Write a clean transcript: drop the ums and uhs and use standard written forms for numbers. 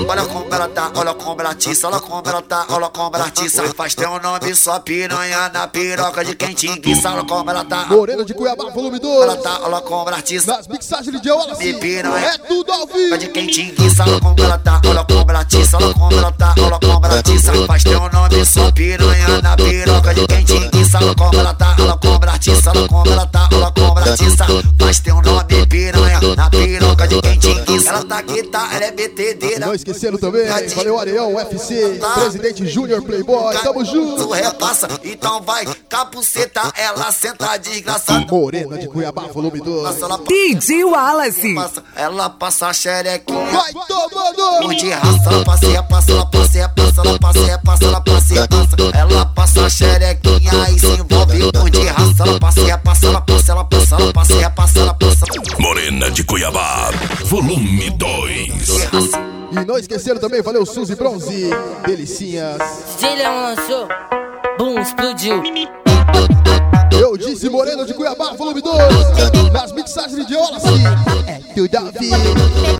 Olha como ela tá, olha como ela atiça, olha como ela tá, olha como ela atiça. Faz teu nome só piranha na piroca de quem te enguiça. Olha como ela tá. Morena de Cuiabá, volume 2. Ela tá, olha como ela atiça. Nas mixagens de Wallace. Piranha. É tudo ao vivo. De quem te enguiça. Olha como ela tá, olha como ela atiça, olha como ela tá, olha como ela atiça. Faz teu nome só piranha na piroca de quem te enguiça. Olha como ela tá, olha como ela atiça, olha como ela tá, olha como ela atiça. Faz teu nome piranha na piroca de quem te enguiça. Ela tá aqui, tá, ela é BTD. Não esquecendo também, valeu Areão, UFC, Presidente Júnior Playboy, tamo junto. Tu repassa, então vai, capuceta, ela senta desgraçada. Morena de Cuiabá, volume 2. DJ Wallace. Ela passa a xerequinha. Vai tomando! Por de raça, ela passa, repassa, ela passa, repassa, ela passa, repassa, ela passa, repassa. Ela passa a xerequinha e se envolve. Por de raça, ela passa, repassa, ela passa, ela passa, ela passa, repassa, ela passa. Morena de Cuiabá, volume 2. E não esquecendo também, valeu Suzy Bronze, Delicinhas. DJ Leão lançou, bum, explodiu. Eu disse Morena de Cuiabá, volume 2. Nas mixagens de Wallace. É tudo ao vivo.